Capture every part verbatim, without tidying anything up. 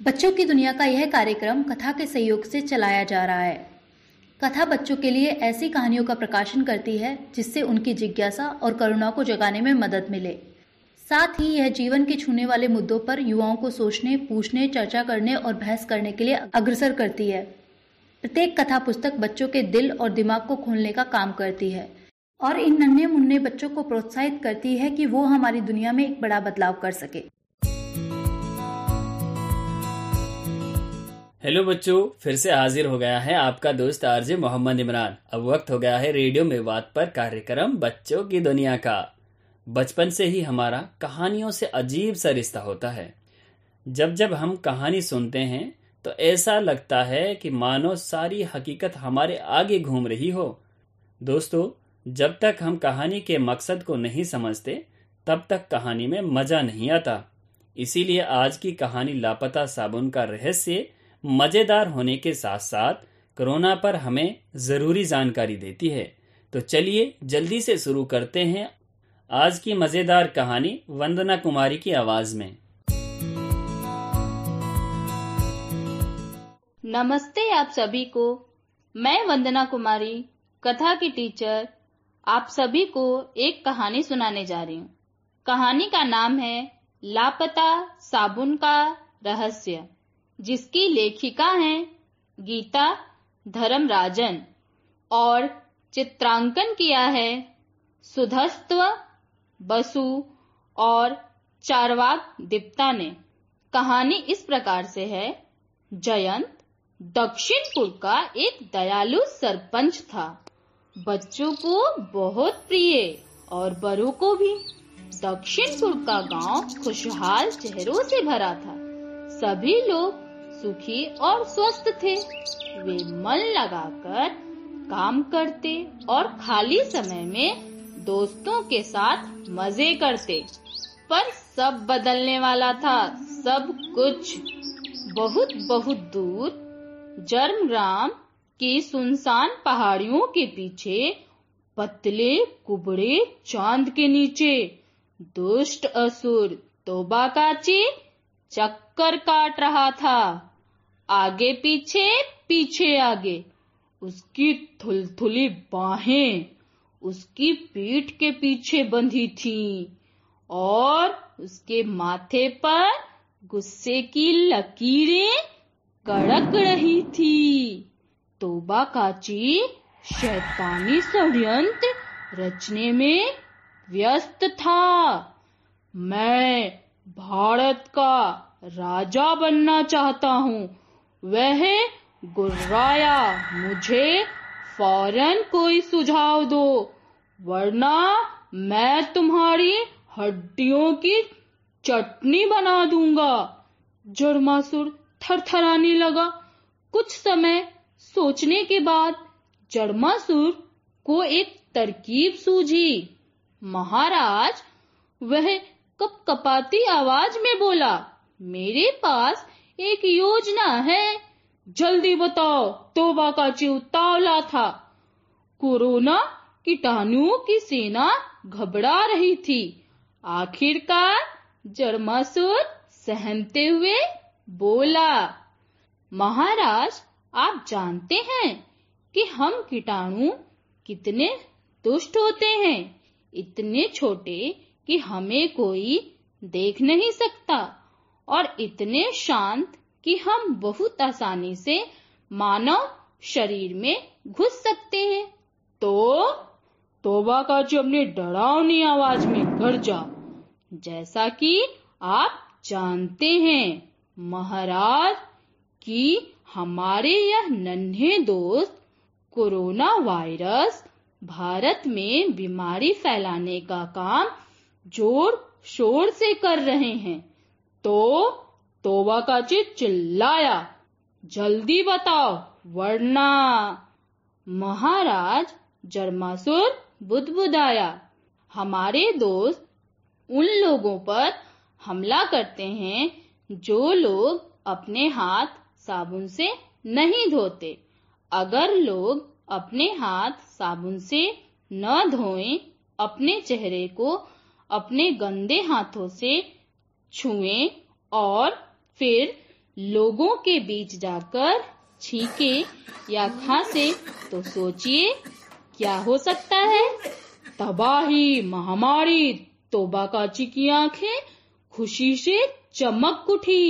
बच्चों की दुनिया का यह कार्यक्रम कथा के सहयोग से चलाया जा रहा है। कथा बच्चों के लिए ऐसी कहानियों का प्रकाशन करती है जिससे उनकी जिज्ञासा और करुणा को जगाने में मदद मिले। साथ ही यह जीवन के छूने वाले मुद्दों पर युवाओं को सोचने, पूछने, चर्चा करने और बहस करने के लिए अग्रसर करती है। प्रत्येक कथा पुस्तक बच्चों के दिल और दिमाग को खोलने का काम करती है और इन नन्हे मुन्ने बच्चों को प्रोत्साहित करती है कि वो हमारी दुनिया में एक बड़ा बदलाव कर सके। हेलो बच्चों, फिर से हाजिर हो गया है आपका दोस्त आरजे मोहम्मद इमरान। अब वक्त हो गया है रेडियो मेवात पर कार्यक्रम बच्चों की दुनिया का। बचपन से ही हमारा कहानियों से अजीब सा रिश्ता होता है। जब जब हम कहानी सुनते हैं तो ऐसा लगता है कि मानो सारी हकीकत हमारे आगे घूम रही हो। दोस्तों, जब तक हम कहानी के मकसद को नहीं समझते तब तक कहानी में मजा नहीं आता। इसीलिए आज की कहानी लापता साबुन का रहस्य मजेदार होने के साथ साथ कोरोना पर हमें जरूरी जानकारी देती है। तो चलिए जल्दी से शुरू करते हैं आज की मजेदार कहानी वंदना कुमारी की आवाज में। नमस्ते आप सभी को। मैं वंदना कुमारी, कथा की टीचर, आप सभी को एक कहानी सुनाने जा रही हूँ। कहानी का नाम है लापता साबुन का रहस्य, जिसकी लेखिका हैं गीता धर्मराजन और चित्रांकन किया है सुधस्व बसु और चारवाक दीप्ता ने। कहानी इस प्रकार से है। जयंत दक्षिणपुर का एक दयालु सरपंच था। बच्चों को बहुत प्रिय और बड़ों को भी। दक्षिणपुर का गांव खुशहाल चेहरों से भरा था। सभी लोग सुखी और स्वस्थ थे। वे मन लगाकर काम करते और खाली समय में दोस्तों के साथ मजे करते। पर सब बदलने वाला था, सब कुछ। बहुत बहुत दूर जर्मग्राम की सुनसान पहाड़ियों के पीछे, पतले कुबड़े चांद के नीचे, दुष्ट असुर तोबाकाची चक्कर काट रहा था। आगे पीछे पीछे आगे। उसकी थुलथुली बाहें उसकी पीठ के पीछे बंधी थीं और उसके माथे पर गुस्से की लकीरें कड़क रही थी। तोबाकाची शैतानी षड्यंत्र रचने में व्यस्त था। मैं भारत का राजा बनना चाहता हूँ। वह गुर्राया, मुझे फौरन कोई सुझाव दो, वरना मैं तुम्हारी हड्डियों की चटनी बना दूंगा। जड़मासुर थरथराने लगा। कुछ समय सोचने के बाद जड़मासुर को एक तरकीब सूझी। महाराज, वह कपकपाती आवाज में बोला, मेरे पास एक योजना है, जल्दी बताओ। तोबाकाची उतावला था। कोरोना कीटाणुओं की सेना घबरा रही थी। आखिरकार जड़मासुर सहमते हुए बोला, महाराज, आप जानते हैं कि हम कीटाणु कितने दुष्ट होते हैं। इतने छोटे कि हमें कोई देख नहीं सकता और इतने शांत कि हम बहुत आसानी से मानव शरीर में घुस सकते हैं। तो तोबाकाची अपनी डरावनी आवाज में गरजा, जैसा कि आप जानते हैं महाराज कि हमारे यह नन्हे दोस्त कोरोना वायरस भारत में बीमारी फैलाने का काम जोर शोर से कर रहे हैं। तो तोबाकाची चिल्लाया, जल्दी बताओ, वरना। महाराज, जड़मासुर बुदबुदाया, हमारे दोस्त उन लोगों पर हमला करते हैं जो लोग अपने हाथ साबुन से नहीं धोते। अगर लोग अपने हाथ साबुन से न धोएं, अपने चेहरे को अपने गंदे हाथों से छुएं और फिर लोगों के बीच जाकर छींके या खांसे तो सोचिए क्या हो सकता है। तबाही, महामारी। तोबा काची की आंखें खुशी से चमक उठी।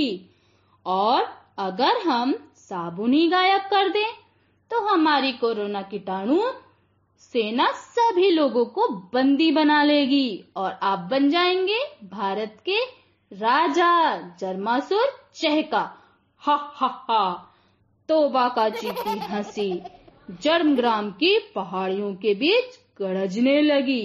और अगर हम साबुन ही गायब कर दें तो हमारी कोरोना कीटाणु सेना सभी लोगों को बंदी बना लेगी और आप बन जाएंगे भारत के राजा। जर्मासुर चहका, हा हा हा। तोबा काची की हंसी जर्मग्राम की पहाड़ियों के बीच गरजने लगी।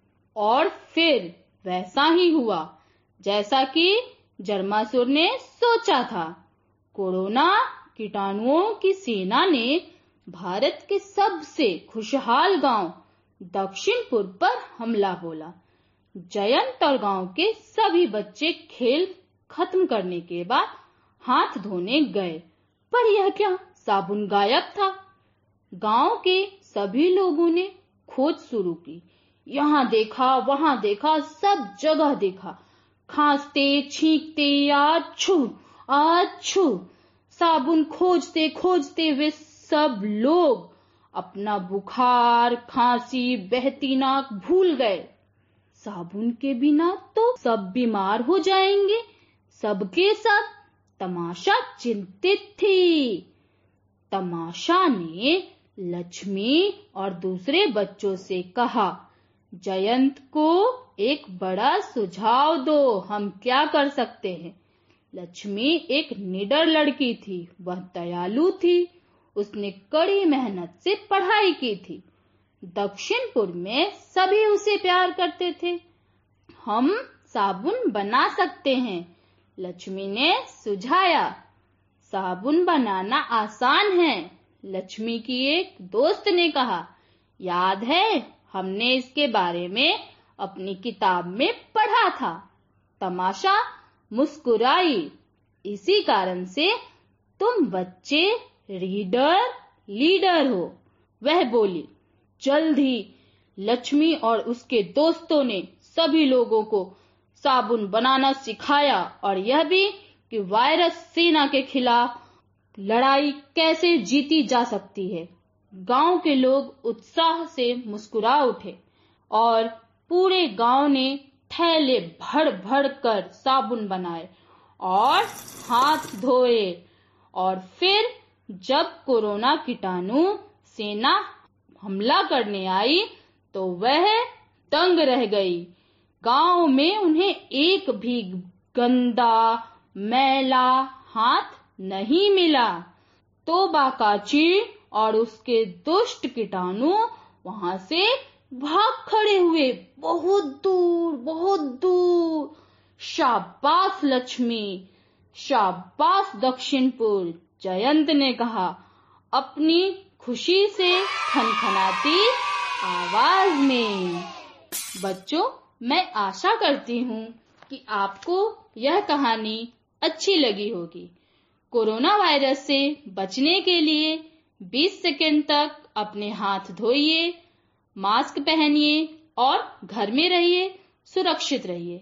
और फिर वैसा ही हुआ जैसा कि जर्मासुर ने सोचा था। कोरोना कीटाणुओं की सेना ने भारत के सबसे खुशहाल गांव दक्षिणपुर पर हमला बोला। जयंत और गांव के सभी बच्चे खेल खत्म करने के बाद हाथ धोने गए, पर यह क्या, साबुन गायब था। गांव के सभी लोगों ने खोज शुरू की। यहाँ देखा, वहां देखा, सब जगह देखा। खांसते, छींकते, आछू आछू, साबुन खोजते खोजते वे सब लोग अपना बुखार, खांसी, बहती नाक भूल गए। साबुन के बिना तो सब बीमार हो जाएंगे। सबके सब तमाशा चिंतित थी। तमाशा ने लक्ष्मी और दूसरे बच्चों से कहा, जयंत को एक बड़ा सुझाव दो, हम क्या कर सकते हैं। लक्ष्मी एक निडर लड़की थी, वह दयालु थी। उसने कड़ी मेहनत से पढ़ाई की थी। दक्षिणपुर में सभी उसे प्यार करते थे। हम साबुन बना सकते हैं, लक्ष्मी ने सुझाया। साबुन बनाना आसान है, लक्ष्मी की एक दोस्त ने कहा। याद है, हमने इसके बारे में अपनी किताब में पढ़ा था। तमाशा मुस्कुराई। इसी कारण से तुम बच्चे रीडर लीडर हो, वह बोली। जल्द ही लक्ष्मी और उसके दोस्तों ने सभी लोगों को साबुन बनाना सिखाया और यह भी कि वायरस सेना के खिलाफ लड़ाई कैसे जीती जा सकती है। गांव के लोग उत्साह से मुस्कुरा उठे और पूरे गांव ने थैले भर भर कर साबुन बनाए और हाथ धोए। और फिर जब कोरोना कीटाणु सेना हमला करने आई तो वह दंग रह गई। गांव में उन्हें एक भी गंदा मैला हाथ नहीं मिला। तोबा काची और उसके दुष्ट कीटाणु वहां से भाग खड़े हुए, बहुत दूर बहुत दूर। शाबाश लक्ष्मी, शाबाश दक्षिणपुर, जयंत ने कहा अपनी खुशी से खनखनाती आवाज में। बच्चों, मैं आशा करती हूँ कि आपको यह कहानी अच्छी लगी होगी। कोरोना वायरस से बचने के लिए बीस सेकंड तक अपने हाथ धोइए, मास्क पहनिए और घर में रहिए, सुरक्षित रहिए।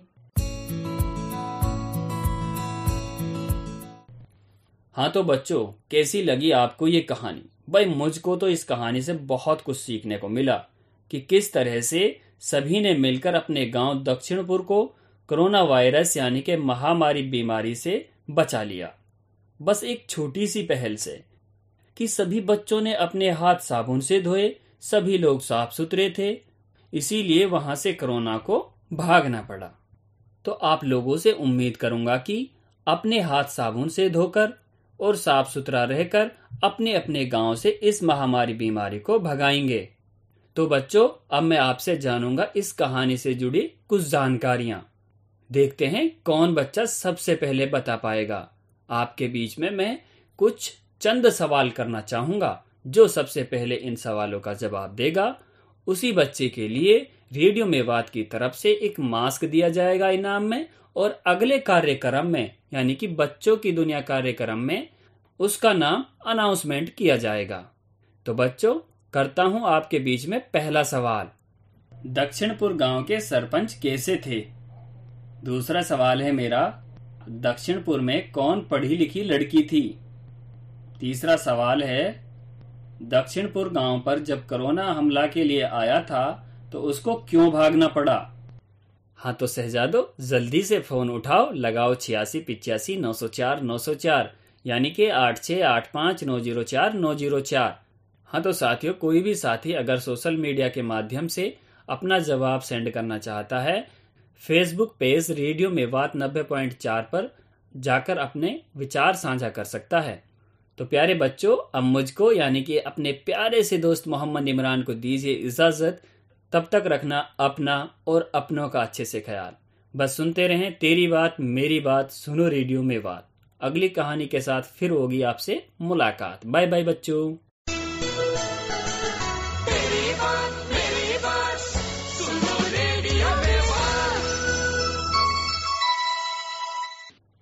हाँ तो बच्चों, कैसी लगी आपको ये कहानी? भाई मुझको तो इस कहानी से बहुत कुछ सीखने को मिला कि किस तरह से सभी ने मिलकर अपने गांव दक्षिणपुर को कोरोना वायरस यानी कि महामारी बीमारी से बचा लिया। बस एक छोटी सी पहल से कि सभी बच्चों ने अपने हाथ साबुन से धोए, सभी लोग साफ सुथरे थे, इसीलिए वहां से कोरोना को भागना पड़ा। तो आप लोगों से उम्मीद करूंगा कि अपने हाथ साबुन से धोकर और साफ सुथरा रहकर अपने अपने गांव से इस महामारी बीमारी को भगाएंगे। तो बच्चों, अब मैं आपसे जानूंगा इस कहानी से जुड़ी कुछ जानकारियां। देखते हैं कौन बच्चा सबसे पहले बता पाएगा। आपके बीच में मैं कुछ चंद सवाल करना चाहूंगा। जो सबसे पहले इन सवालों का जवाब देगा उसी बच्चे के लिए रेडियो मेवात की तरफ से एक मास्क दिया जाएगा इनाम में, और अगले कार्यक्रम में यानी कि बच्चों की दुनिया कार्यक्रम में उसका नाम अनाउंसमेंट किया जाएगा। तो बच्चों, करता हूं आपके बीच में पहला सवाल। दक्षिणपुर गांव के सरपंच कैसे थे? दूसरा सवाल है मेरा, दक्षिणपुर में कौन पढ़ी लिखी लड़की थी? तीसरा सवाल है, दक्षिणपुर गांव पर जब कोरोना हमला के लिए आया था तो उसको क्यों भागना पड़ा? हाँ तो शहजादो, जल्दी से फोन उठाओ, लगाओ छियासी पिचासी नौ सौ चार नौ सौ चार यानी कि आठ छः आठ पाँच नौ जीरो चार नौ जीरो चार। हाँ तो साथियों, कोई भी साथी अगर सोशल मीडिया के माध्यम से अपना जवाब सेंड करना चाहता है, फेसबुक पेज रेडियो मेवात नब्बे पॉइंट चार पर जाकर अपने विचार साझा कर सकता है। तो प्यारे बच्चों, अब मुझको यानी कि अपने प्यारे से दोस्त मोहम्मद इमरान को दीजिए इजाजत। तब तक रखना अपना और अपनों का अच्छे से ख्याल। बस सुनते रहें तेरी बात मेरी बात, सुनो रेडियो मेवात। अगली कहानी के साथ फिर होगी आपसे मुलाकात। बाय बाय बच्चों।